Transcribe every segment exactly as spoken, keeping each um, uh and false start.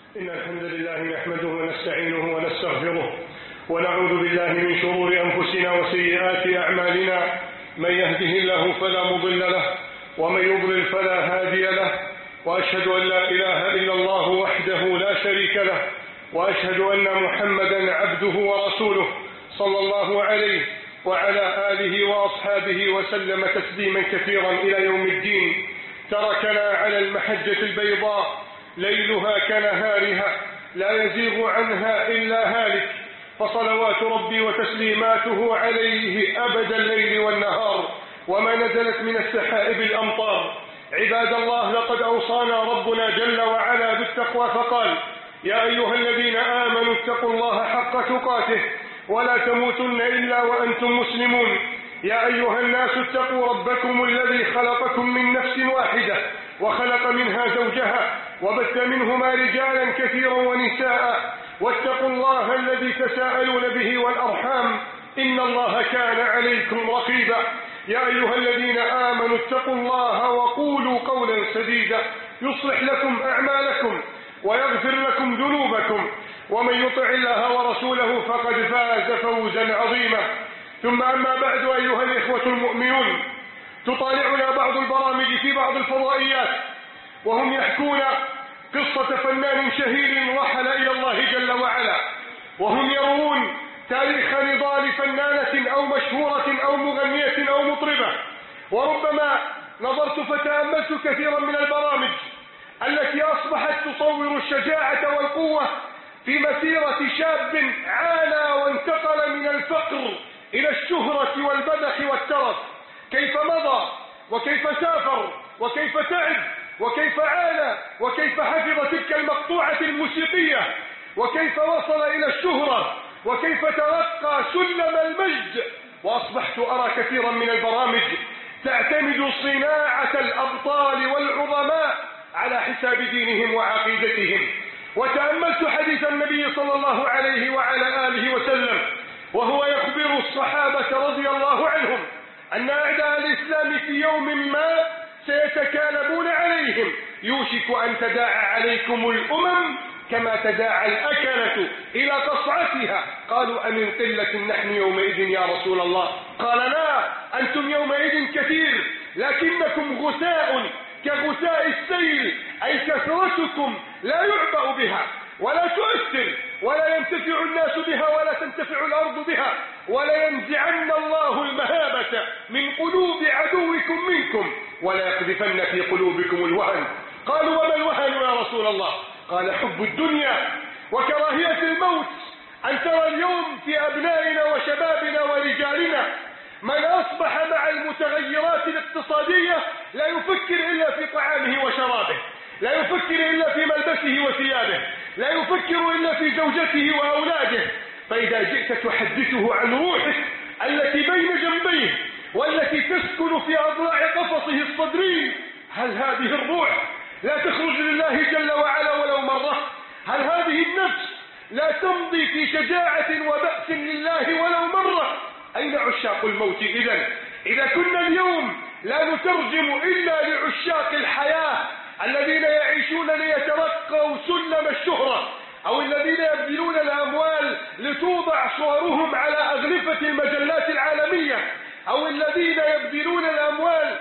إن الحمد لله نحمده ونستعينه ونستغفره ونعوذ بالله من شرور أنفسنا وسيئات أعمالنا. من يهده الله فلا مضل له ومن يضلل فلا هادي له، وأشهد أن لا إله إلا الله وحده لا شريك له، وأشهد أن محمدا عبده ورسوله صلى الله عليه وعلى آله وأصحابه وسلم تسليما كثيرا إلى يوم الدين. تركنا على المحجة البيضاء ليلها كنهارها لا يزيغ عنها إلا هالك، فصلوات ربي وتسليماته عليه أبد الليل والنهار وما نزلت من السحائب الأمطار. عباد الله، لقد أوصانا ربنا جل وعلا بالتقوى فقال: يا أيها الذين آمنوا اتقوا الله حق تقاته ولا تموتن إلا وأنتم مسلمون. يا أيها الناس اتقوا ربكم الذي خلقكم من نفس واحدة وخلق منها زوجها وبث منهما رجالا كثيرا ونساء، واتقوا الله الذي تساءلون به والأرحام إن الله كان عليكم رقيبا. يا أيها الذين آمنوا اتقوا الله وقولوا قولا سديدا يصلح لكم أعمالكم ويغفر لكم ذنوبكم، ومن يطع الله ورسوله فقد فاز فوزا عظيما. ثم أما بعد، أيها الإخوة المؤمنون، تطالعنا بعض البرامج في بعض الفضائيات وهم يحكون قصة فنان شهير رحل إلى الله جل وعلا، وهم يروون تاريخ نضال فنانة أو مشهورة أو مغنية أو مطربة. وربما نظرت فتأملت كثيرا من البرامج التي أصبحت تصور الشجاعة والقوة في مسيرة شاب عانى وانتقل من الفقر إلى الشهرة والبذخ والترف، كيف مضى وكيف سافر وكيف تعب وكيف عانى وكيف حفظ تلك المقطوعة الموسيقية وكيف وصل إلى الشهرة وكيف ترقى سلم المجد. وأصبحت أرى كثيرا من البرامج تعتمد صناعة الأبطال والعظماء على حساب دينهم وعقيدتهم. وتأملت حديث النبي صلى الله عليه وعلى آله وسلم وهو يخبر الصحابة رضي الله عنهم أن أعداء الإسلام في يوم ما سيتكالبون عليهم، يوشك أن تداعى عليكم الأمم كما تداعى الأكلة إلى قصعتها. قالوا: أمن قلة نحن يومئذ يا رسول الله؟ قال: لا، أنتم يومئذ كثير لكنكم غثاء كغثاء السيل، أي كثرتكم لا يعبأ بها ولا تؤثر ولا ينتفع الناس بها ولا تنتفع الأرض بها، ولا ينزعن الله المهابة من قلوب عدوكم منكم ولا يقذفن في قلوبكم الوهن. قالوا: وما الوهن يا رسول الله؟ قال: حب الدنيا وكراهية الموت. أن ترى اليوم في أبنائنا وشبابنا ورجالنا من أصبح مع المتغيرات الاقتصادية لا يفكر إلا في طعامه وشرابه، لا يفكر إلا في ملبسه وثيابه، لا يفكر إلا في زوجته وأولاده. فإذا جئت تحدثه عن روحه التي بين جنبيه والتي تسكن في أضلاع قفصه الصدري، هل هذه الروح لا تخرج لله جل وعلا ولو مرة؟ هل هذه النفس لا تمضي في شجاعة وبأس لله ولو مرة؟ أين عشاق الموت إذن؟ إذا كنا اليوم لا نترجم إلا لعشاق الحياة الذين يعيشون ليترقوا سلم الشهرة، أو الذين يبذلون الأموال لتوضع صورهم على أغلفة المجلات العالمية، أو الذين يبذلون الأموال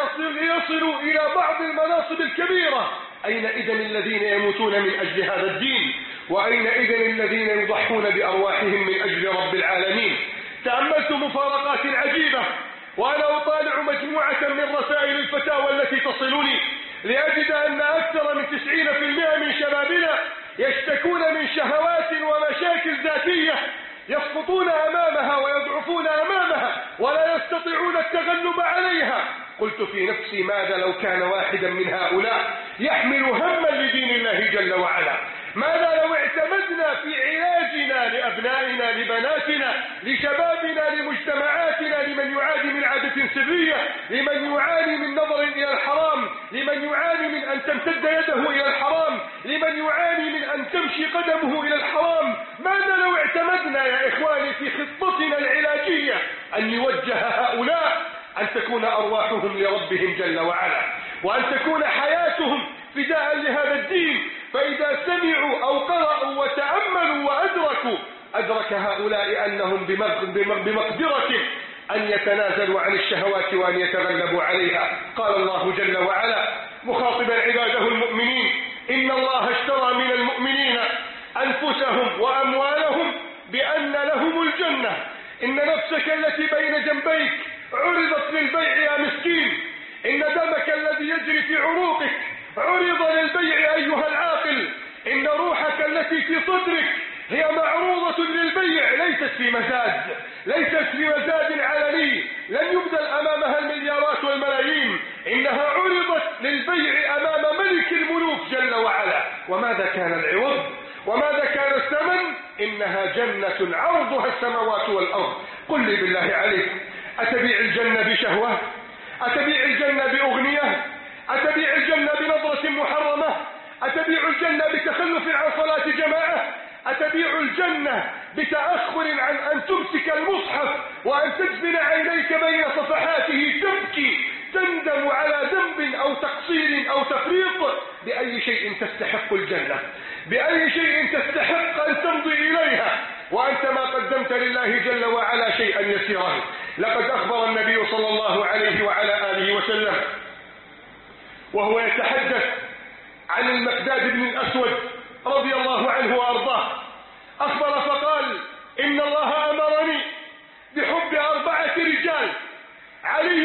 ليصلوا إلى بعض المناصب الكبيرة، أين إذن الذين يموتون من أجل هذا الدين؟ وأين إذن الذين يضحون بأرواحهم من أجل رب العالمين؟ تأملت مفارقات عجيبة وأنا أطالع مجموعة من رسائل الفتاوى التي تصلني لأجد أن أكثر من تسعين بالمئة من شبابنا يشتكون من شهوات ومشاكل ذاتية يسقطون أمامها ويضعفون أمامها ولا يستطيعون التغلب عليها. قلت في نفسي: ماذا لو كان واحدا من هؤلاء يحمل هما لدين الله جل وعلا؟ ماذا لو اعتمدنا في علاجنا لأبنائنا لبناتنا لشبابنا لمجتمعاتنا، لمن يعاني من عادة سرية، لمن يعاني من نظر إلى الحرام، لمن يعاني من أن تمتد يده إلى الحرام، لمن يعاني من أن تمشي قدمه إلى الحرام؟ ماذا لو اعتمدنا يا إخواني في خطتنا العلاجية أن يوجه هؤلاء أن تكون أرواحهم لربهم جل وعلا، وأن تكون حياتهم فداء لهذا الدين؟ فإذا وإذا سمعوا أو قرأوا وتأملوا وأدركوا أدرك هؤلاء أنهم بمقدرة أن يتنازلوا عن الشهوات وأن يتغلبوا عليها. قال الله جل وعلا مخاطبا عباده المؤمنين: إن الله اشترى من المؤمنين أنفسهم وأموالهم بأن لهم الجنة، إن نفسك التي بين جنبيك عرضت للبيع يا مسكين، إن دمك الذي يجري في عروقك عرض للبيع أيها العاقل، إن روحك التي في صدرك هي معروضة للبيع، ليست في مزاد، ليست في مزاد علني لن يبذل أمامها المليارات والملايين، إنها عرضت للبيع أمام ملك الملوك جل وعلا. وماذا كان العوض؟ وماذا كان الثمن؟ إنها جنة عرضها السماوات والأرض. قل لي بالله عليك، أتبيع الجنة بشهوة؟ أتبيع الجنة بأغنية؟ أتبيع الجنة بنظرة محرمة؟ أتبيع الجنة بتخلف عن صلاة جماعة؟ أتبيع الجنة بتأخر عن أن تمسك المصحف وأن تجبن عينيك بين صفحاته تبكي تندم على ذنب أو تقصير أو تفريط؟ بأي شيء تستحق الجنة؟ بأي شيء تستحق أن تمضي إليها وأنت ما قدمت لله جل وعلا شيئا يسيرا؟ لقد أخبر النبي صلى الله عليه وعلى آله وسلم وهو يتحدث عن المقداد بن الأسود رضي الله عنه وأرضاه، أخبر فقال: إن الله أمرني بحب أربعة رجال: علي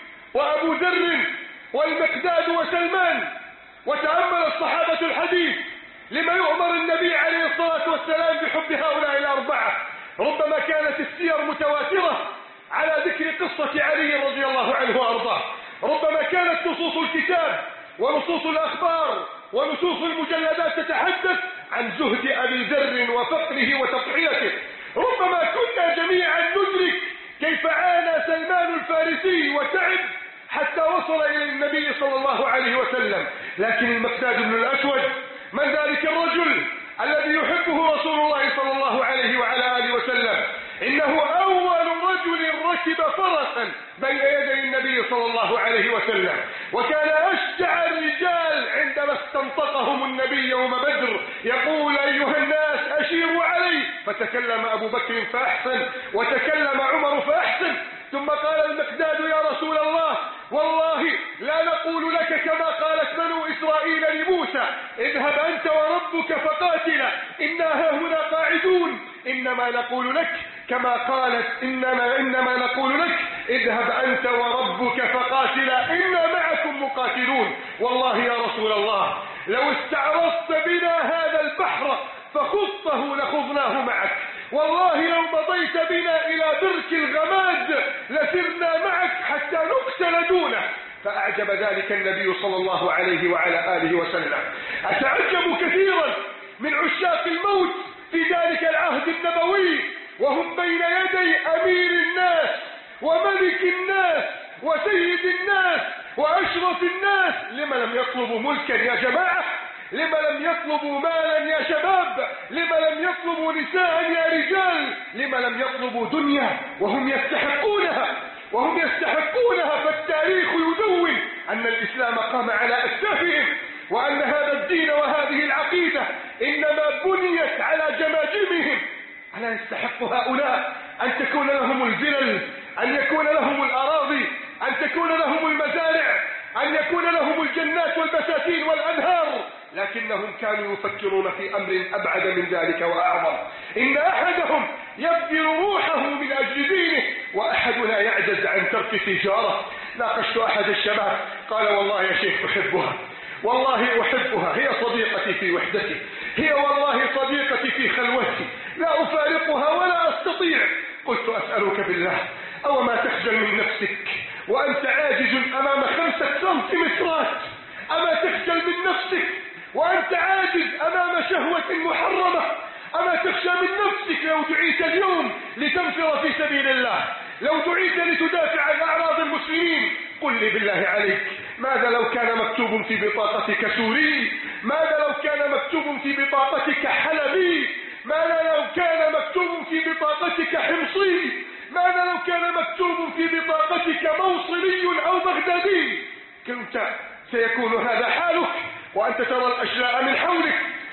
وأبو ذر والمقداد وسلمان. وتأمل الصحابة الحديث لما يؤمر النبي عليه الصلاة والسلام بحب هؤلاء الأربعة. ربما كانت السير متواترة على ذكر قصة علي رضي الله عنه وأرضاه، ربما كانت نصوص الكتاب ونصوص الأخبار ونصوص المجلدات تتحدث عن زهد أبي ذر وفقره وتضحيته، ربما كنا جميعا ندرك كيف عانى سلمان الفارسي وتعب حتى وصل إلى النبي صلى الله عليه وسلم. لكن المقداد بن الأسود من ذلك الرجل الذي يحبه رسول الله صلى الله عليه وعلى آله وسلم؟ إنه أول رجل ركب فرسا بين يدي النبي صلى الله عليه وسلم، وكان أشجع الرجال عندما استنطقهم النبي يوم بدر يقول: أيها الناس أشيروا علي، فتكلم أبو بكر فأحسن وتكلم عمر فأحسن، ثم قال المقداد: يا رسول الله، والله لا نقول لك كما قالت بنو إسرائيل لموسى: اذهب أنت وربك فقاتلا إنا هنا قاعدون، إنما نقول لك كما قالت إنما, إنما نقول لك: اذهب أنت وربك فقاتلا إنا معكم مقاتلون. والله يا رسول الله لو استعرضت بنا هذا البحر فخضته لخضناه معك، والله لو مضيت بنا إلى برك الغماد لسرنا معك حتى نقتل دونه. فأعجب ذلك النبي صلى الله عليه وعلى آله وسلم. أتعجب كثيرا من عشاق الموت في ذلك العهد النبوي وهم بين يدي أمير الناس وملك الناس وسيد الناس وأشرف الناس. لما لم يطلبوا ملكا يا جماعة؟ لما لم يطلبوا مالا يا شباب؟ لما لم يطلبوا نساء يا رجال؟ لما لم يطلبوا دنيا وهم يستحقونها وهم يستحقونها؟ فالتاريخ يدون أن الإسلام قام على أكتافهم، وأن هذا الدين وهذه العقيدة إنما بنيت على جماجمهم. ألا يستحق هؤلاء أن تكون لهم الفلل، أن يكون لهم الأراضي، أن تكون لهم المزارع، أن يكون لهم الجنات والبساتين والأنهار؟ لكنهم كانوا يفكرون في أمر أبعد من ذلك وأعظم. إن أحدهم يبذل روحه من أجل دينه، وأحدنا يعجز عن ترك تجارة. ناقشت أحد الشباب قال: والله يا شيخ أحبها، والله أحبها، هي صديقتي في وحدتي، هي والله صديقتي في خلوتي، لا أفارقها ولا أستطيع. قلت: أسألك بالله، أو ما تخجل من نفسك وأنت عاجز أمام خمسة سنتيمترات؟ أما تخجل من نفسك وأنت عاجز أمام شهوة محرمة؟ أما تخشى من نفسك لو دعيت اليوم لتنفر في سبيل الله، لو دعيت لتدافع عن أعراض المسلمين؟ قل لي بالله عليك، ماذا لو كان مكتوب في بطاقتك سوري؟ ماذا لو كان مكتوب في بطاقتك حلبي؟ ماذا لو كان مكتوب في بطاقتك حمصي؟ ماذا لو كان مكتوب في بطاقتك موصلي أو بغدادي؟ كنت سيكون هذا حالك وأنت ترى الأشلاء من حولك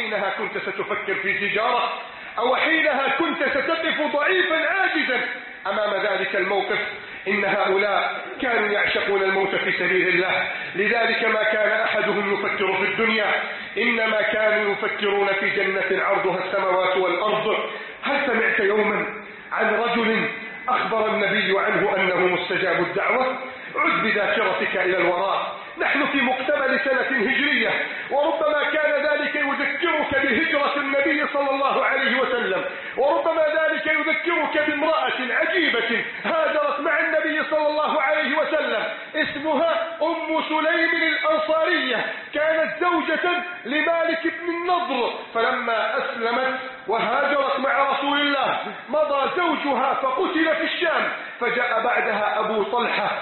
حينها كنت ستفكر في تجارة؟ أو حينها كنت ستقف ضعيفا عاجزا أمام ذلك الموقف؟ إن هؤلاء كانوا يعشقون الموت في سبيل الله، لذلك ما كان أحدهم يفكر في الدنيا، إنما كانوا يفكرون في جنة عرضها السماوات والأرض. هل سمعت يوما عن رجل أخبر النبي عنه أنه مستجاب الدعوة؟ عد بذاكرتك إلى الوراء، نحن في مقتبل سنة هجرية، وربما كان ذلك يذكرك بهجرة النبي صلى الله عليه وسلم، وربما ذلك يذكرك بامرأة عجيبة هاجرت مع النبي صلى الله عليه وسلم، اسمها أم سليم الأنصارية، كانت زوجة لمالك بن النضر، فلما أسلمت وهاجرت مع رسول الله مضى زوجها فقتل في الشام، فجاء بعدها أبو طلحة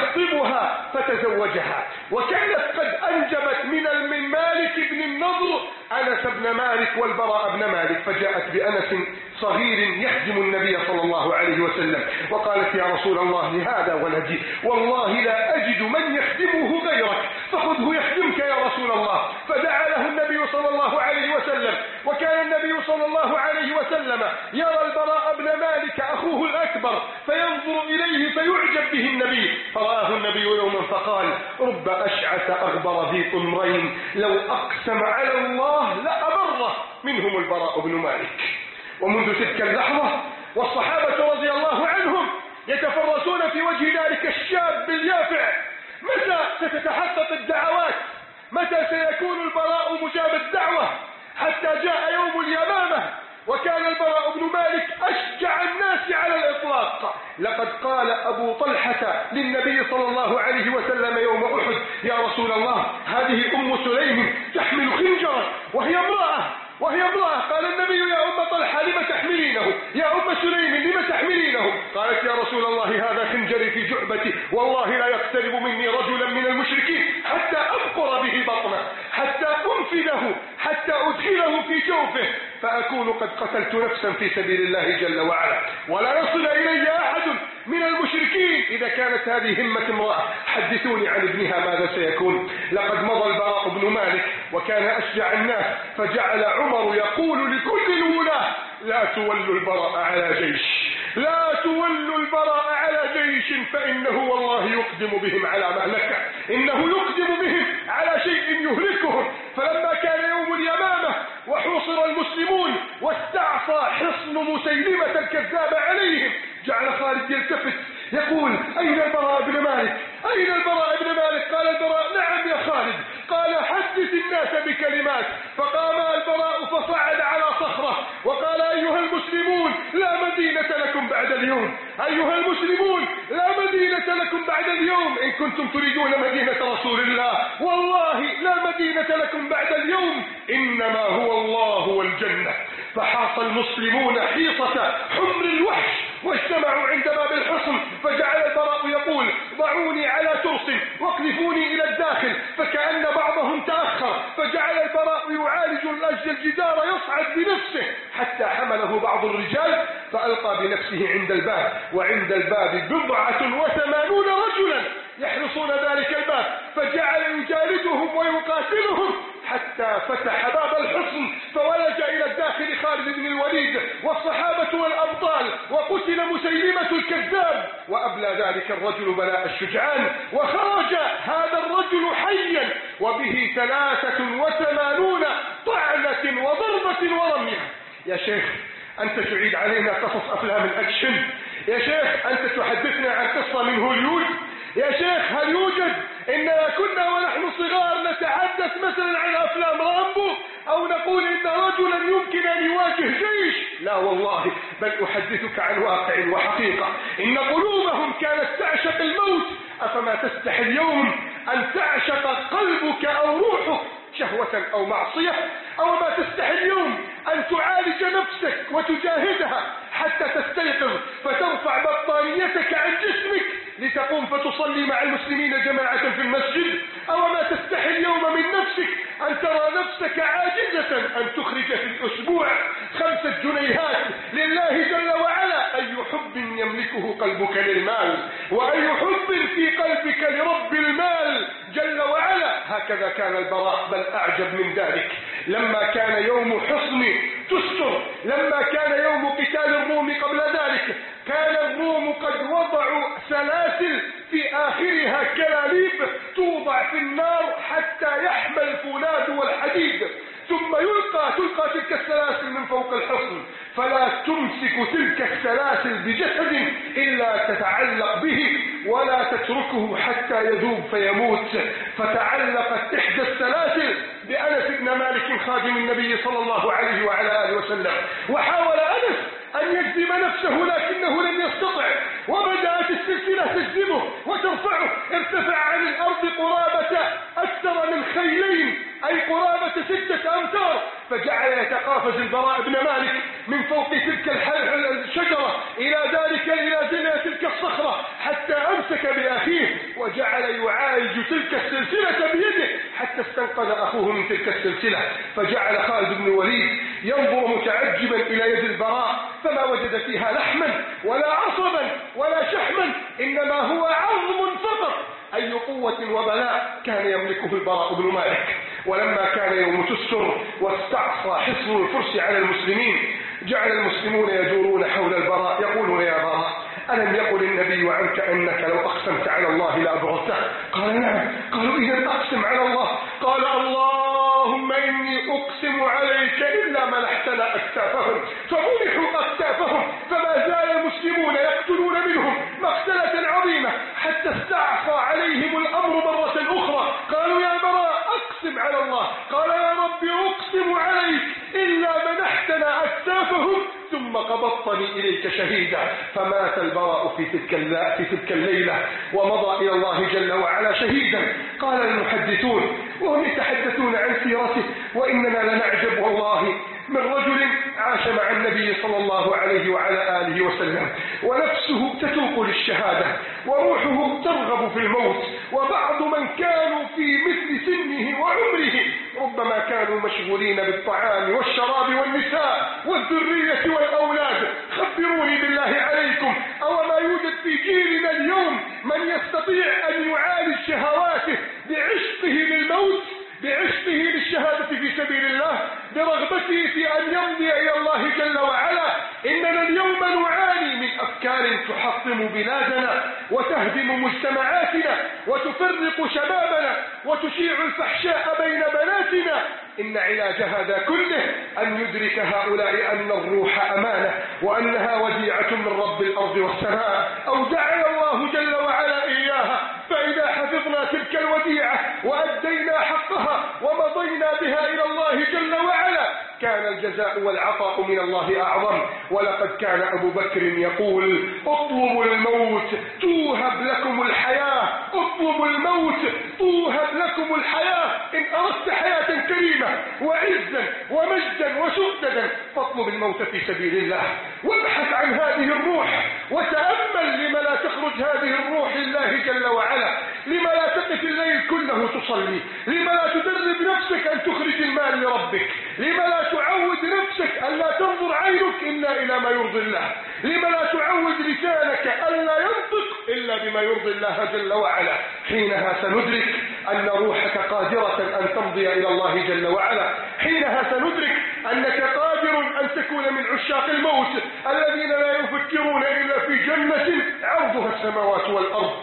يخطبها فتزوجها، وكانت قد أنجبت من من مالك بن النضر أنس بن مالك والبراء بن مالك، فجاءت بأنس صغير يخدم النبي صلى الله عليه وسلم، وقالت: يا رسول الله هذا ولدي، والله لا أجد من يخدمه غيرك، فخذه يخدمك يا رسول الله. فدعا له النبي صلى الله عليه وسلم، وكان النبي صلى الله عليه وسلم يرى البراء بن مالك أخوه الأكبر فينظر إليه فيعجب به النبي، فرآه النبي يوما فقال: رب أشعث أغبر ذي طمرين لو أقسم على الله لأبره منهم البراء بن مالك. ومنذ تلك اللحظة والصحابة رضي الله عنهم يتفرسون في وجه ذلك الشاب اليافع، متى ستتحقق الدعوات؟ متى سيكون البراء مجاب الدعوة؟ حتى جاء يوم اليمامة، وكان البراء بن مالك أشجع الناس على الإطلاق. لقد قال أبو طلحة للنبي صلى الله عليه وسلم يوم أحد: يا رسول الله، هذه أم سليم تحمل خنجرا وهي امرأة وهي امرأة. قال النبي: يا أم طلحة لم تحملينه؟ يا أم سليم لم تحملينه؟ قالت: يا رسول الله، هذا خنجري في جعبتي، والله لا يقترب مني رجلا من المشركين حتى أبقر به بطنه، حتى أنفذه، حتى أدخله في جوفه، فأكون قد قتلت نفسا في سبيل الله جل وعلا، ولا يصل إلي أحد من المشركين إذا كانت هذه همة امرأة. حدثوني عن ابنها ماذا سيكون؟ لقد مضى البراء بن مالك وكان أشجع الناس، فجعل عمر يقول لكل الولاة: لا تولوا البراء على جيش، لا تولوا البراء على جيش، فإنه والله يقدم بهم على مهلكة، إنه يقدم بهم على شيء يهلكهم. فلما كان يوم اليمامة وحوصر المسلمون واستعصى حصن مسيلمة الكذاب عليهم، جعل خالد يلتفت يقول: أين البراء بن مالك؟ أين البراء بن مالك؟ قال البراء: نعم يا خالد. قال: حدث الناس بكلمات. فقام البراء فصعد على صخرة وقال: أيها المسلمون، لا مدينة لكم بعد اليوم، أيها المسلمون، لا مدينة لكم بعد اليوم، إن كنتم تريدون مدينة رسول الله والله لا مدينة لكم بعد اليوم، إنما هو الله والجنة. فحاص المسلمون حيصة حمر الوحش واجتمعوا عند باب الحصن، فجعل البراء يقول: ضعوني على ترس واقذفوني إلى الداخل، فكأن بعضهم تأخر، فجعل البراء يعالج الأجل الجدار يصعد بنفسه حتى حمله بعض الرجال فألقى بنفسه عند الباب، وعند الباب بضعة وثمانون رجلا يحرصون ذلك الباب، فجعل يجالدهم ويقاتلهم حتى فتح باب الحصن، فولج إلى الداخل خالد بن الوليد والصحابة والأبطال، وقتل مسيلمة الكذاب، وأبلى ذلك الرجل بلاء الشجعان، وخرج هذا الرجل حيا وبه ثلاثة وثمانون طعنة وضربة ورمية. يا شيخ، أنت تعيد علينا قصص أفلام الأكشن، يا شيخ أنت تحدثنا عن قصة من هوليوود، يا شيخ هل يوجد إننا كنا ونحن صغار نتحدث مثلا عن أفلام رامبو أو نقول إن رجلا يمكن أن يواجه جيش؟ لا والله، بل أحدثك عن واقع وحقيقة، إن قلوبهم كانت تعشق الموت، أفما تستحي اليوم أن تعشق قلبك أو روحك شهوة أو معصية؟ أو ما تستحي اليوم أن تعالج نفسك وتجاهدها حتى تستيقظ فترفع بطانيتك عن جسمك لتقوم فتصلي مع المسلمين جماعة في المسجد؟ أو ما تستحي اليوم من نفسك أن ترى نفسك عاجزة أن تخرج في الأسبوع خمسة جنيهات لله جل وعلا؟ أي حب يملكه قلبك للمال، وأي حب في قلبك لرب المال جل وعلا. هكذا كان البراء، بل أعجب من ذلك، لما كان يوم حصن تستر، لما كان يوم قتال الروم قبل ذلك، كان الروم قد وضعوا سلاسل في آخرها كلاليب توضع في النار حتى يحمى الفولاذ والحديد، ثم يلقى تلقى تلك السلاسل من فوق الحصن، فلا تمسك تلك السلاسل بجسد إلا تتعلق به ولا تتركه حتى يذوب فيموت. فتعلقت إحدى السلاسل بأنس بن مالك خادم النبي صلى الله عليه وعلى آله وسلم، وحاول أنس أن يجذب نفسه لكنه لم يستطع، وبدأت السلسلة تجذبه وترفعه، ارتفع عن الأرض قرابة أكثر من خيلين، أي قرابة ستة أمتار، فجعل يتقافز البراء بن مالك من فوق تلك الشجرة إلى ذلك إلى زنة تلك الصخرة حتى أمسك بأخيه، وجعل يعالج تلك السلسلة بيده حتى استنقذ أخوه من تلك السلسلة. فجعل خالد بن الوليد ينظر متعجبا إلى يد البراء فما وجد فيها لحما ولا عصبا ولا شحما، إنما هو عظم فقط. أي قوة وبلاء كان يملكه البراء بن مالك. ولما كان يوم تستر واستعصى حصن الفرس على المسلمين، جعل المسلمون يدورون حول البراء يقولون يا براء ألم يقل النبي عنك أنك لو أقسمت على الله لأبرته؟ قال نعم. قالوا إذا أقسم على الله. قال اللهم إني أقسم عليك إلا منحتنا أكتافهم، فمنحوا أكتافهم، فما زال المسلمون يقتلون منهم مقتلة عظيمة حتى استعصى عليهم الأمر مرة أخرى. قالوا يا براء أقسم على الله. قال يا رب أقسم عليك إلا منحتنا أكتافهم ثم قبضتني إليك شهيدا. فمات البراء في تلك في تلك الليلة ومضى إلى الله جل وعلا شهيدا. قال المحدثون وهم يتحدثون عن سيرته وإننا لنعجب والله من رجل عاش مع النبي صلى الله عليه وعلى آله وسلم ونفسه تتوق للشهادة وروحه ترغب في الموت، وبعض من كانوا في مثل سنه وعمره ربما كانوا مشغولين بالطعام والشراب والنساء والذرية والأولاد. خبروني بالله عليكم، أو ما يوجد في جيلنا اليوم من يستطيع أن يعالج شهواته بعشقه للموت، بعشقه للشهادة في سبيل الله، برغبته في أن يمضي إلى الله جل وعلا. إننا اليوم نعاني من أفكار تحطم بلادنا وتهدم مجتمعاتنا وتفرق شبابنا وتشيع الفحشاء بين بناتنا. إن علاج هذا كله أن يدرك هؤلاء أن الروح أمانة وأنها وديعة من رب الأرض والسماء، أودعنا الله جل وعلا إياها. فإذا حفظنا تلك الوديعة وأدينا حقها ومضينا بها إلى الله جل وعلا كان الجزاء والعطاء من الله أعظم. ولقد كان أبو بكر يقول اطلبوا الموت توهب لكم الحياة، اطلبوا الموت توهب لكم الحياة. إن أردت حياة كريمة وعزا ومجدا وسؤددا فاطلب الموت في سبيل الله، وابحث عن هذه الروح وتأمل لما لا تخرج هذه الروح لله جل وعلا. لما لا تقف الليل كله تصلي؟ لما لا تدرب نفسك أن تخرج المال لربك؟ لما لا تعود نفسك أن لا تنظر عينك إلا إلى ما يرضي الله؟ لما لا تعود لسانك أن لا ينطق إلا بما يرضي الله جل وعلا؟ حينها سندرك أن روحك قادرة أن تمضي إلى الله جل وعلا، حينها سندرك أنك قادر أن تكون من عشاق الموت الذين لا يفكرون إلا في جنة عرضها السماوات والأرض.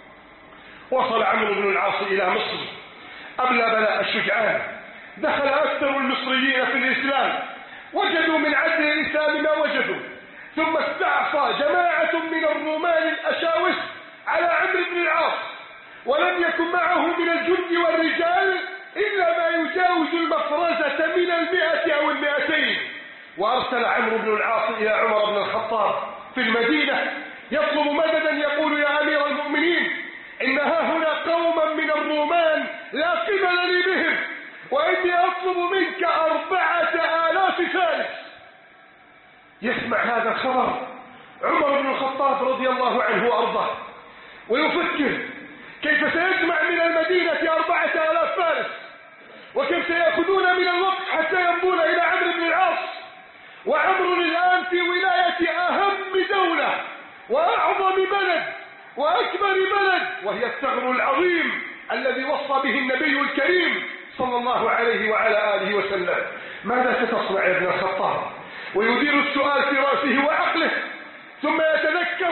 وصل عمرو بن العاص إلى مصر أبلى بلاء الشجعان، دخل أكثر المصريين في الإسلام، وجدوا من عدل الإسلام ما وجدوا، ثم استعصى جماعة من الرومان الأشاوس على عمرو بن العاص، ولم يكن معه من الجند والرجال إلا ما يجاوز المفرزة من المئة أو المئتين. وأرسل عمرو بن العاص إلى عمر بن الخطاب في المدينة يطلب مددا، يقول يا أمير المؤمنين إن ها هنا قوما من الرومان لا قبل لي بهم، وإني أطلب منك أربعة آلاف فارس. يسمع هذا الخبر عمر بن الخطاب رضي الله عنه وأرضاه ويفكر كيف سيجمع من المدينة أربعة آلاف فارس، وكيف سيأخذون من الوقت حتى يمضون إلى عمرو بن العاص. وعمرو الآن في ولاية أهم دولة وأعظم بلد وأكبر بلد، وهي الثغر العظيم الذي وصى به النبي الكريم صلى الله عليه وعلى آله وسلم. ماذا ستصنع يا ابن الخطاب؟ ويدير السؤال في رأسه وعقله، ثم يتذكر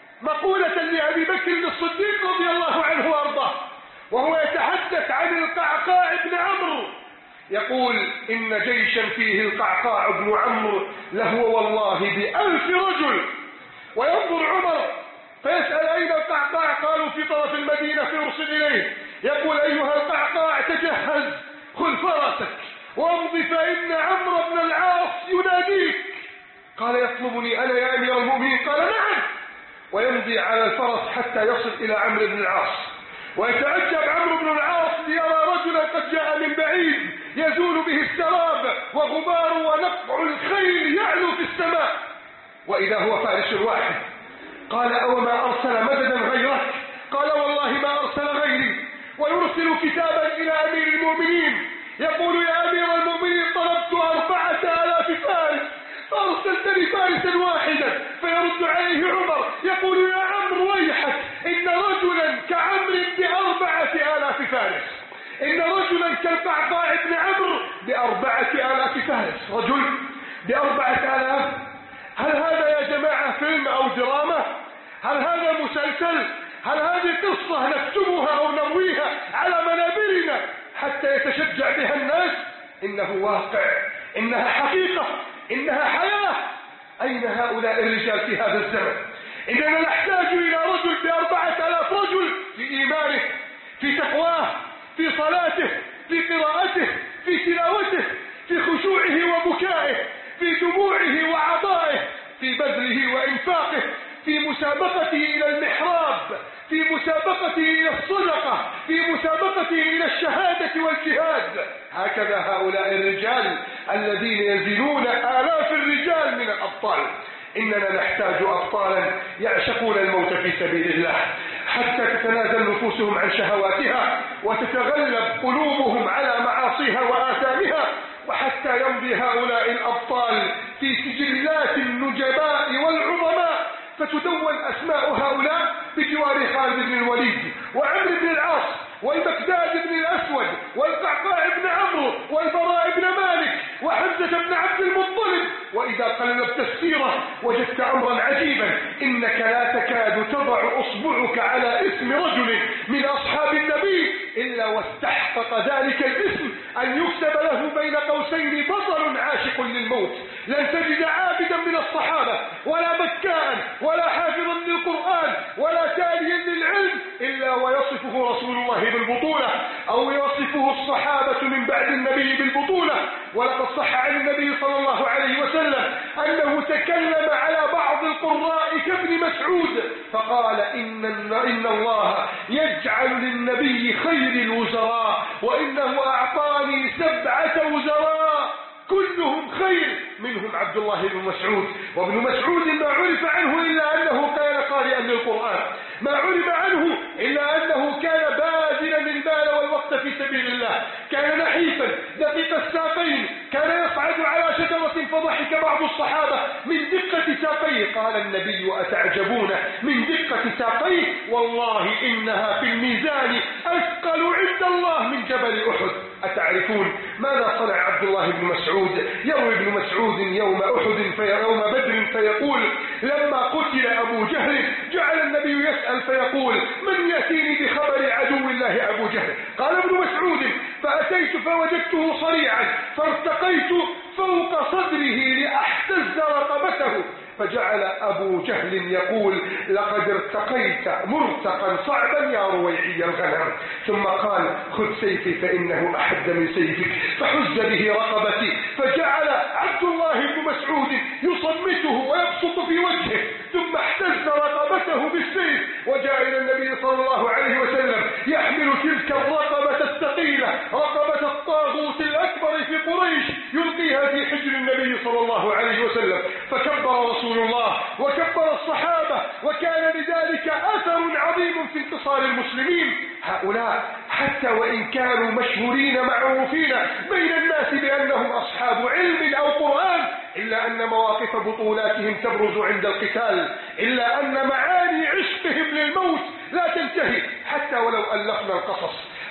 مقولة لأبي بكر الصديق رضي الله عنه وأرضاه وهو يتحدث عن القعقاع بن عمرو، يقول إن جيشا فيه القعقاع بن عمرو لهو والله بألف رجل. وينظر عمر فيسأل أين القعقاع؟ قالوا في طرف المدينة فيرسل إليه يقول أيها القعقاع تجهز، خذ فرسك وامضي فإن عمرو بن العاص يناديك. قال يطلبني أنا يا أمير المؤمنين؟ قال نعم. ويمضي على الفرس حتى يصل إلى عمرو بن العاص، ويتعجب عمرو بن العاص ليرى رجلا قد جاء من بعيد يزول به السراب وغبار ونقع الخيل يعلو في السماء، وإذا هو فارس واحد. قال أوما أرسل مددا غيرك؟ قال والله ما أرسل غيري. ويرسل كتابا إلى أمير المؤمنين يقول يا أمير المؤمنين طلبت أربعة آلاف فارس فأرسلتني فارسا واحدا. فيرد عليه عمر يقول يا عمرو ويحك، إن رجلا كعمرو بأربعة آلاف فارس، إن رجلا كالقعقاع بن عمرو بأربعة آلاف فارس. رجل بأربعة آلاف؟ هل هذا يا جماعة فيلم أو دراما؟ هل هذا مسلسل؟ هل هذه قصة نكتبها أو نرويها على منابرنا حتى يتشجع بها الناس؟ إنه واقع، إنها حقيقة، إنها حياة. أين هؤلاء الرجال في هذا الزمن؟ إننا نحتاج إلى رجل بأربعة آلاف رجل في إيمانه، في تقواه، في صلاته، في قراءته، في تلاوته، في خشوعه وبكائه، في دموعه وعطائه، في بذله وإنفاقه، في مسابقته إلى المحراب، في مسابقته إلى الصدقة، في مسابقته إلى الشهادة والجهاد. هكذا هؤلاء الرجال الذين يزنون آلاف الرجال من الأبطال. إننا نحتاج أبطالا يعشقون الموت في سبيل الله حتى تتنازل نفوسهم عن شهواتها وتتغلب قلوبهم على معاصيها وآثامها، وحتى يمضي هؤلاء الأبطال في سجلات النجباء والعظماء فتدون أسماء هؤلاء بجوار خالد بن الوليد وعمرو بن العاص والمقداد بن الأسود والقعقاع بن عمرو والبراء بن مالك وحمزة بن عبد المطلب. وإذا قلبت السيرة وجدت أمرا عجيبا، إنك لا تكاد تضع أصبعك على اسم رجل من أصحاب النبي إلا واستحقق ذلك الاسم أن يكتب له بين قوسين بطل عاشق للموت. لن تجد عابدا من الصحابة ولا بكاء ولا حافظا للقرآن ولا تاليا للعلم إلا ويصفه رسول الله بالبطولة أو يصفه الصحابة من بعد النبي بالبطولة. ولقد صح عن النبي صلى الله عليه وسلم أنه تكلم على بعض القراء كابن مسعود فقال إن, إن الله يجعل للنبي خير الوزراء وإنه أعطاني سبعة وزراء كلهم خير، منهم عبد الله بن مسعود. وابن مسعود ما عرف عنه إلا أنه كان قارئا للقرآن، ما عرف عنه إلا أنه كان باذلا المال والوقت في سبيل الله، كان نحيفا دقيق الساقين، كان يصعد على شجرة فضحك بعض الصحابة من دقة ساقيه. قال النبي أتعجبون من دقة ساقيه؟ والله إنها في الميزان أثقل عند الله من جبل أحد. أتعرفون ماذا صنع عبد الله بن مسعود؟ يروي ابن مسعود يوم أحد في يوم بدر فيقول لما قتل أبو جهل جعل النبي يسأل فيقول من يأتيني بخبر عدو الله أبو جهل؟ قال ابن مسعود فأتيت فوجدته صريعا فارتقيت فوق صدره لأحتز رقبته، فجعل أبو جهل يقول لقد ارتقيت مرتقا صعبا يا رويعي الغنم، ثم قال خذ سيفي فإنه أحد من سيفك فحز به رقبتي، فجعل عبد الله بن مسعود يصمته ويبسط في وجهه ثم احتز رقبته بالسيف وجاء إلى النبي صلى الله عليه وسلم يحمل تلك الرقبة الثقيلة رقبة الطاغوت الأكبر في قريش يلقيها في حجر النبي صلى الله عليه وسلم، فكبر رسول الله وكبر الصحابة وكان لذلك أثر عظيم في انتصار المسلمين. هؤلاء حتى وإن كانوا مشهورين معروفين بين الناس بأنهم أصحاب علم أو قرآن إلا أن مواقف بطولاتهم تبرز عند القتال، إلا أن معاني عشقهم للموت لا تنتهي حتى ولو ألفنا القصص،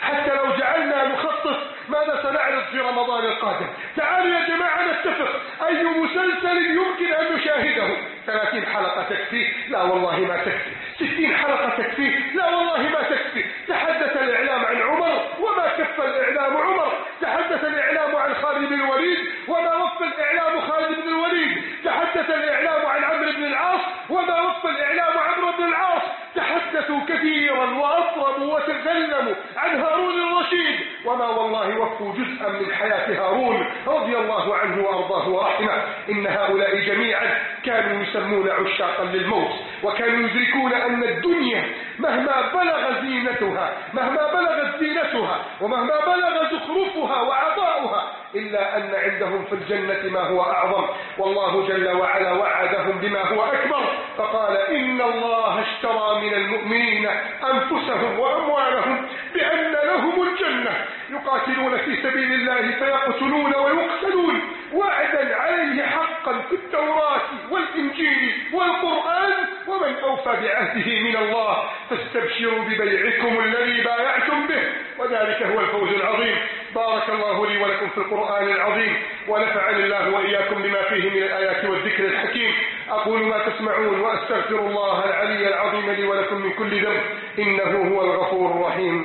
حتى لو جعلنا نخطط ماذا سنعرض في رمضان القادم. تعالوا يا جماعة نتفق أي مسلسل يمكن أن نشاهده. ثلاثين حلقة تكفي؟ لا والله ما تكفي. ستين حلقة تكفي؟ لا والله ما تكفي. تحدث الإعلام عن عمر وما كف الإعلام عمر، تحدث الإعلام عن خالد بن الوليد وما وفى الإعلام خالد بن الوليد، تحدث الإعلام عن عمرو بن العاص وما وفى الإعلام عمرو بن العاص، تحدثوا كثيرا وأطربوا وتكلموا عن هارون الرشيد وما والله وفوا جزءا من حياة هارون رضي الله عنه وأرضاه ورحمه. إن هؤلاء جميعا كانوا يسمون عشاقا للموت، وكانوا يدركون أن الدنيا مهما بلغ زينتها مهما بلغت زينتها ومهما بلغ زخرفها وعطاؤها إلا أن عندهم في الجنة ما هو أعظم. والله جل وعلا وعدهم بما هو أكبر فقال إن الله اشترى من المؤمنين أنفسهم وأموالهم بأن لهم الجنة يقاتلون في سبيل الله فيقتلون ويقتلون وعدا عليه حقا في التوراة والإنجيل والقرآن ومن أوفى بعهده من الله فاستبشروا ببيعكم الذي بايعتم به وذلك هو الفوز العظيم. بارك الله لي ولكم في القرآن العظيم ونفعني الله وإياكم بما فيه من الآيات والذكر الحكيم. أقول ما تسمعون وأستغفر الله العلي العظيم لي ولكم من كل ذنب إنه هو الغفور الرحيم.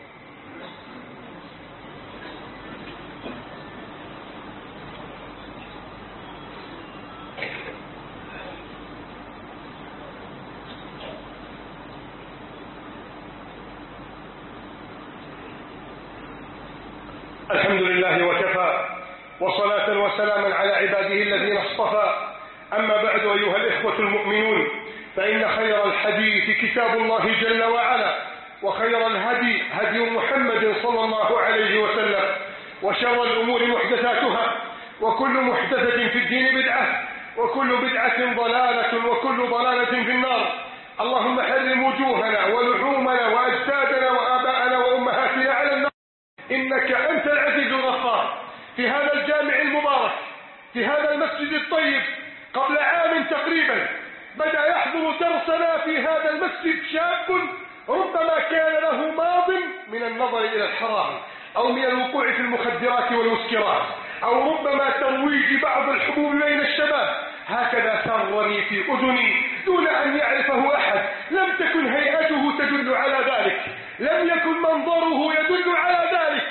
الحمد لله وكفى وصلاة وسلاما على عباده الذين اصطفى. أما بعد أيها الإخوة المؤمنون فإن خير الحديث كتاب الله جل وعلا وخير الهدي هدي محمد صلى الله عليه وسلم وشر الأمور محدثاتها وكل محدثة في الدين بدعة وكل بدعة ضلالة وكل ضلالة في النار. اللهم حرم وجوهنا ولحومنا وأجسادنا وآباءنا وأمهاتنا على النار إنك أنت العزيز الغفار. في هذا الجامع المبارك في هذا المسجد الطيب قبل عام تقريبا بدأ يحضر درسنا في هذا المسجد شاب ربما كان له ماض من النظر إلى الحرام أو من الوقوع في المخدرات والمسكرات أو ربما ترويج بعض الحبوب بين الشباب. هكذا سرني في أذني دون أن يعرفه أحد. لم تكن هيئته تدل على ذلك، لم يكن منظره يدل على ذلك.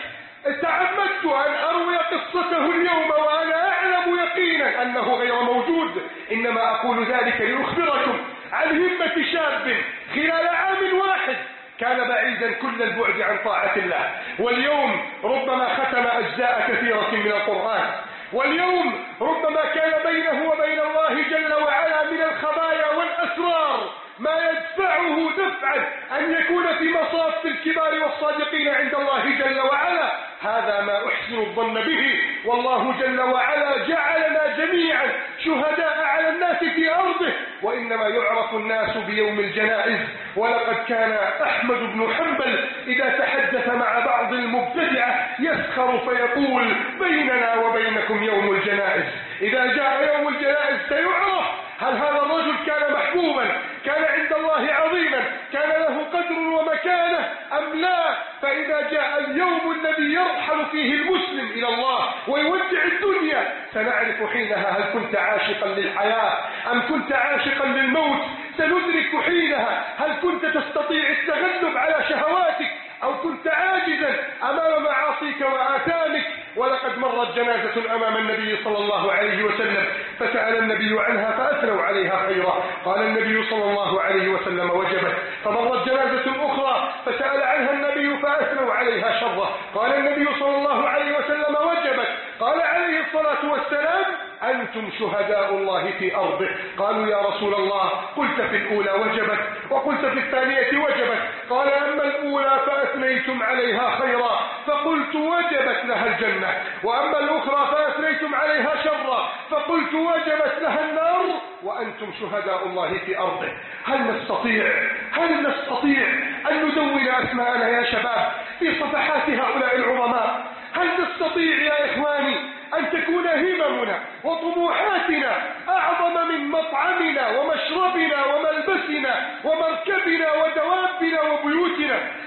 تعمدت أن أروي قصته اليوم وأنا أعلم يقينا أنه غير موجود، إنما أقول ذلك لأخبركم عن همة شاب خلال عام واحد كان بعيدا كل البعد عن طاعة الله، واليوم ربما ختم أجزاء كثيرة من القرآن، واليوم ربما كان بينه وبين الله جل وعلا من الخبايا والأسرار ما يدفعه دفعا أن يكون في مصاف الكبار والصادقين عند الله جل وعلا. هذا ما أحسن الظن به، والله جل وعلا جعلنا جميعا شهداء على الناس في أرضه، وإنما يعرف الناس بيوم الجنائز. ولقد كان أحمد بن حنبل إذا تحدث مع بعض المبتدعة يسخر فيقول بيننا وبينكم يوم الجنائز. إذا جاء يوم الجنائز سيعرف هل هذا الرجل كان محبوبا، كان عند الله عظيما، كان له قدر ومكانة أم لا. فإذا جاء اليوم الذي يرحل فيه المسلم إلى الله ويودع الدنيا سنعرف حينها هل كنت عاشقا للحياة أم كنت عاشقا للموت. سندرك حينها هل كنت تستطيع التغلب على شهواتك أو كنت عاجزا أمام معاصيك وآثامك. ولقد مرت جنازة أمام النبي صلى الله عليه وسلم فسأل النبي عنها فأثنوا عليها خيرا، قال النبي صلى الله عليه وسلم وجبت. فمرت جنازة أخرى فسأل عنها النبي فأثنوا عليها شرا، قال النبي صلى الله عليه وسلم وجبت. قال عليه الصلاة والسلام أنتم شهداء الله في أرضه. قالوا يا رسول الله قلت في الأولى وجبت وقلت في الثانية وجبت. قال أما الأولى فأثنيتم عليها خيرا فقلت وجبت لها الجنة، وأما الأخرى فأثنيتم عليها شرا فقلت وجبت لها النار، وأنتم شهداء الله في أرضه. هل نستطيع هل نستطيع أن ندون أسماءنا يا شباب في صفحات هؤلاء العظماء؟ هل نستطيع يا إخواني أن تكون هممنا وطموحاتنا أعظم من مطعمنا ومشربنا وملبسنا ومركبنا ودوابنا وبيوتنا؟ هل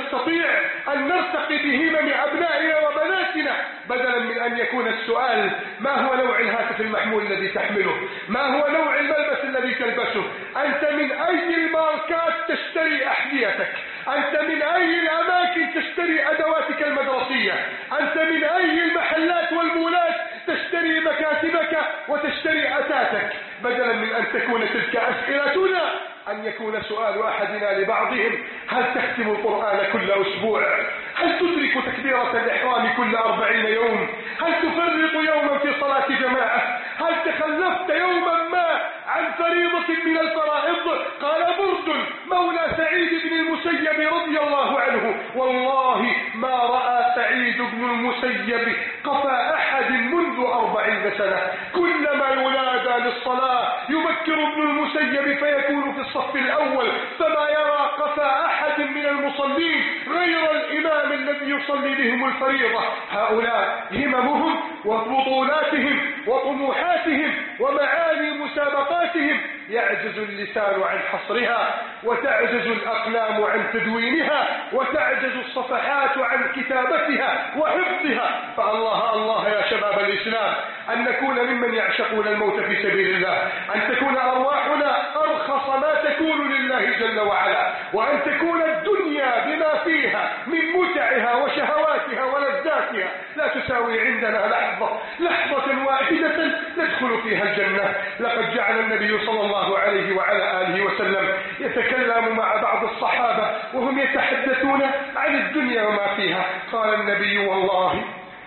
نستطيع أن نرتقي بهمم أبنائنا وبناتنا، بدلا من أن يكون السؤال ما هو نوع الهاتف المحمول الذي تحمله، ما هو نوع الملبس الذي تلبسه، أنت من أي الماركات تشتري أحذيتك، أنت من أي الأماكن تشتري أدواتك المدرسية، أنت من أي المحلات والمولات تشتري مكاتبك وتشتري أثاثك، بدلا من أن تكون تلك أسئلتنا أن يكون سؤال أحدنا لبعضهم هل تختم القرآن كل أسبوع، هل تدرك تكبيرة الإحرام كل أربعين يوم، هل تفرط يوما في صلاة جماعة، هل تخلفت يوما ما عن فريضة من الفرائض. قال برد مولى سعيد بن المسيب رضي الله عنه والله ما رأى سعيد بن المسيب قفا أحد منذ أربعين سنة، كلما ينادى للصلاة يبكر ابن المسيب فيكون في الصف الأول، فما يرى قفا أحد من المصلين غير الإمام الذي يصلي بهم الفريضة. هؤلاء هممهم وبطولاتهم وطموحاتهم ومعاني مسابقاتهم يعجز اللسان عن حصرها، وتعجز الأقلام عن تدوينها، وتعجز الصفحات عن كتابتها وحفظها. فالله الله يا شباب الإسلام أن نكون ممن يعشقون الموت في سبيل الله، أن تكون أرواحنا أرخص ما تكون لله جل وعلا، وأن تكون الدنيا بما فيها من متعها وشهواتها ولذاتها لا تساوي عندنا لحظة لحظة واحدة ندخل فيها الجنة. لقد جعل النبي صلى الله عليه وعلى آله وسلم يتكلم مع بعض الصحابة وهم يتحدثون عن الدنيا وما فيها، قال النبي والله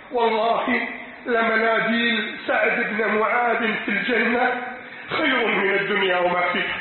والله لمناديل سعد بن معاذ في الجنة خير من الدنيا وما فيها.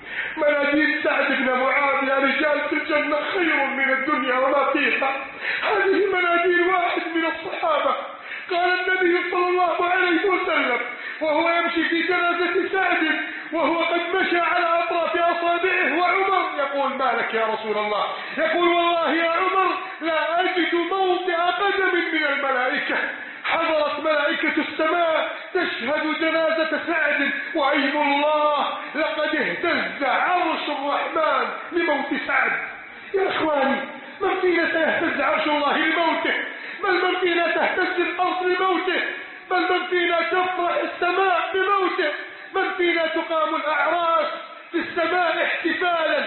مناديل سعد بن معاذ يا رجال في الجنة خير من الدنيا وما فيها. هذه مناديل واحد من الصحابة. قال النبي صلى الله عليه وسلم وهو يمشي في جنازة سعد وهو قد مشى على أطراف أصابعه، وعمر يقول ما لك يا رسول الله؟ يقول والله يا عمر لا أجد موضع قدم من الملائكة. حضرت ملائكة السماء تشهد جنازة سعد، وأيم الله لقد اهتز عرش الرحمن لموت سعد. يا إخواني من فينا سيهتز عرش الله لموته؟ بل من فينا تهتز الأرض لموته؟ بل من فينا تفرح السماء بموته؟ من فينا تقام الأعراس في السماء احتفالا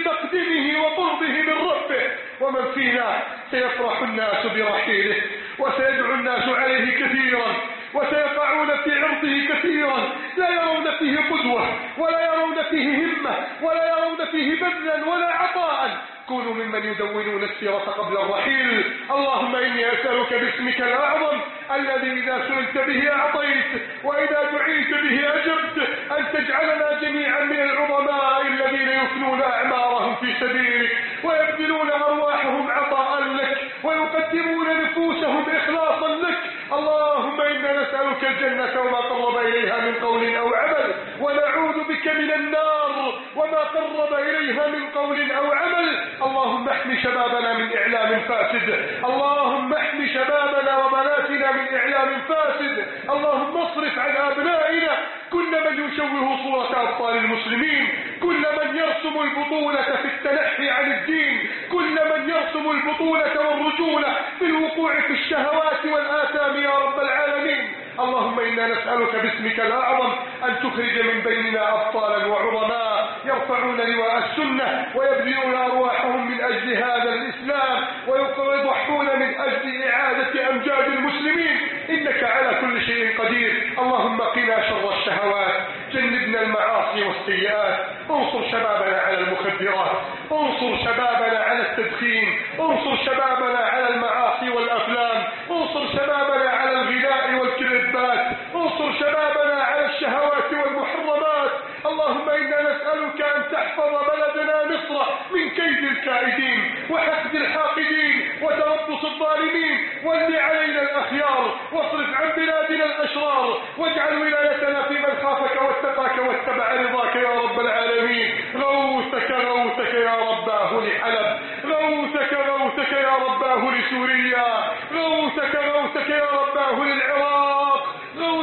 لمقدمه وقربه من ربه؟ ومن فينا سيفرح الناس برحيله وسيدعو الناس عليه كثيرا وسيقعون في عرضه كثيرا، لا يرون فيه قدوة ولا يرون فيه همة ولا يرون فيه بذلا ولا عطاء. كونوا ممن يدونون السيرة قبل الرحيل. اللهم إني أسألك باسمك الأعظم الذي إذا سئلت به أعطيت وإذا دعيت به أجبت أن تجعلنا جميعا من العظماء الذين يفنون أعمارهم في سبيلك ويبذلون أرواحهم عطاء لك ويقدمون نفوسهم إخلاصا لك. اللهم إنا نسألك الجنة وما قرب إليها من قول أو عمل، ونعوذ بك من النار وما قرب إليها من قول أو عمل. اللهم احمي شبابنا من إعلام فاسد، اللهم احمي شبابنا وبناتنا من إعلام فاسد. اللهم اصرف عن أبنائنا كل من يشوه صورة أبطال المسلمين، كل من يرسم البطولة في التنحي عن الدين، كل من يرسم البطولة والرجولة في الوقوع في الشهوات والآثام يا رب العالمين. اللهم إنا نسألك باسمك الأعظم أن تخرج من بيننا أبطالا وعظماء يرفعون لواء السنة ويبذلون أرواحهم من أجل هذا الإسلام ويضحون من أجل إعادة أمجاد المسلمين، إنك على كل شيء قدير. اللهم قنا شر الشهوات، جنبنا المعاصي والسيئات، انصر شبابنا على المخدرات، انصر شبابنا على التدخين، انصر شبابنا على المعاصي والأفلام، انصر شبابنا على الغناء والكذبات، انصر شبابنا على الشهوات والمحرمات. اللهم إنا نسألك أن تحفظ بلدنا مصر من كيد الكائدين وحقد الحاقدين وتربص الظالمين، ول علينا الأخيار واصرف عن بلادنا الأشرار، واجعل ولايتنا في من خافك واتقاك واتبع رضاك يا رب العالمين. غوثك غوثك يا رباه لحلب، غوثك غوثك يا رباه لسوريا، غوثك غوثك يا رباه للعراق، غوثك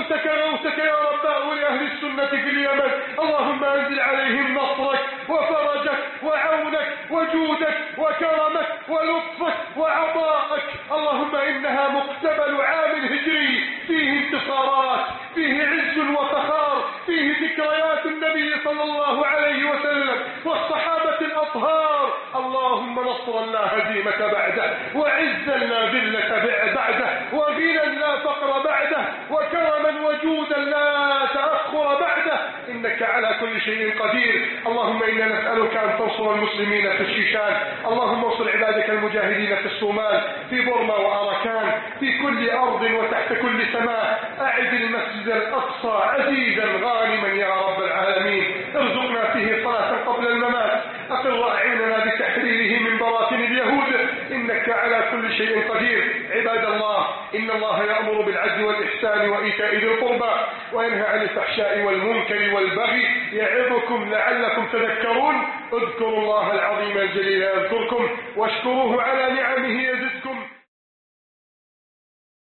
غوثك غوثك يا رب ولأهل السنة في اليمن. اللهم أنزل عليهم نصرك وفرجك وعونك وجودك وكرمك ولطفك وعطاءك. اللهم إنها مقتبل عام هجري فيه انتصارات، فيه عز وفخار، فيه ذكريات النبي صلى الله عليه وسلم والصحابة الأطهار. اللهم نصرا لا هزيمة بعده، وعزا لا ذلة بعده، وغنى لا فقر بعده، وكرما وجودا لا تأخر بعده، إنك على كل شيء قدير. اللهم إنا نسألك أن تنصر المسلمين في الشيشان. اللهم انصر عبادك المجاهدين في الصومال، في بورما وأراكان، في كل أرض وتحت كل سماء. أعد المسجد الأقصى عزيزا غانما يا رب العالمين. ارزقنا فيه صلاة قبل الممات. أقر أعيننا بتحريره من براثن اليهود، إنك على كل شيء قدير. عباد الله، إن الله يأمر بالعدل والإحسان وإيتاء ذي القربى وينهى عن الفحشاء والمنكر والبغي يعظكم لعلكم تذكرون. اذكروا الله العظيم الجليل يذكركم، واشكروه على نعمه يزدكم.